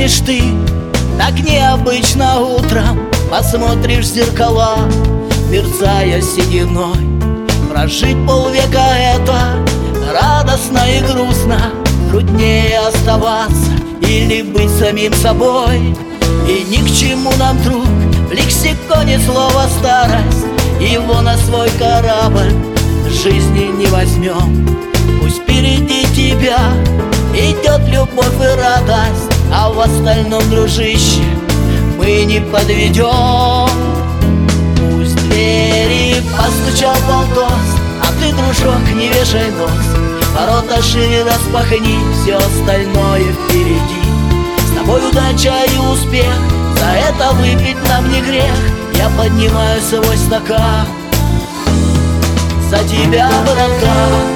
выглядишь ты так необычно утром. Посмотришь в зеркала, мерцая сединой. Прожить полвека — это радостно и грустно. Труднее оставаться или быть самим собой. И ни к чему нам, друг, в лексиконе слово «старость». Его на свой корабль жизни не возьмем. Пусть впереди тебя идет любовь и радость, а в остальном, дружище, мы не подведем. Пусть в двери постучал полтос, а ты, дружок, не вешай нос. Ворота шире распахни, все остальное впереди. С тобой удача и успех, за это выпить нам не грех. Я поднимаю свой стакан за тебя, братан.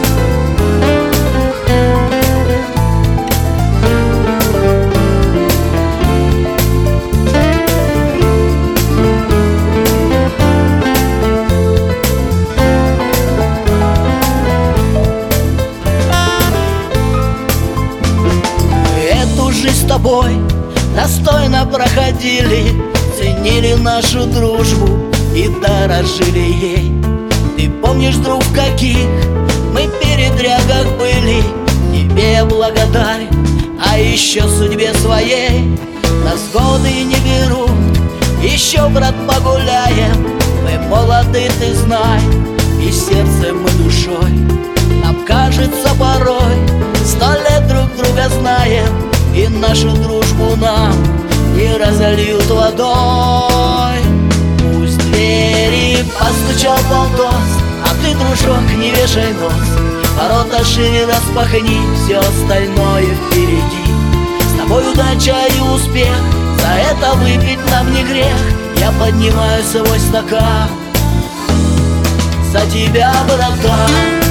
С тобой достойно проходили, ценили нашу дружбу и дорожили ей. Ты помнишь, друг, в каких мы передрягах были? Тебе я благодарен, а еще судьбе своей. Нас годы не берут, еще, брат, погуляем. Мы молоды, ты знай, и сердцем, и душой. Нам кажется порой, 100 лет друг друга знаем, и нашу дружбу нам не разольют водой. Пусть в двери постучал полтос, а ты, дружок, не вешай нос. Ворота шире распахни, все остальное впереди. С тобой удача и успех, за это выпить нам не грех. Я поднимаю свой стакан за тебя, братан.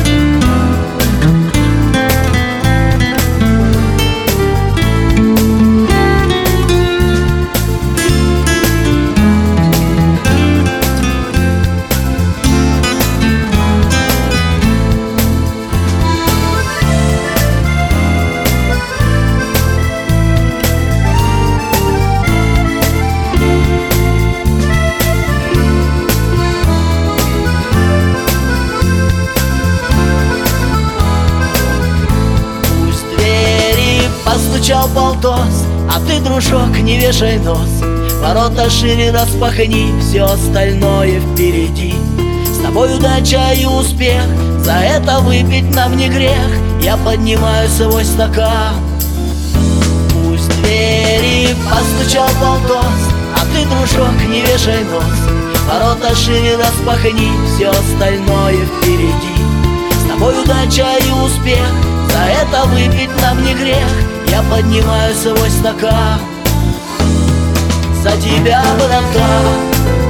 Постучал полтос, а ты, дружок, не вешай нос. Ворота шире распахни, все остальное впереди. С тобой удача и успех, за это выпить нам не грех. Я поднимаю свой стакан. Пусть в двери постучал полтос, а ты, дружок, не вешай нос. Ворота шире распахни, все остальное впереди. С тобой удача и успех, за это выпить нам не грех. Я поднимаю свой стакан за тебя, братан.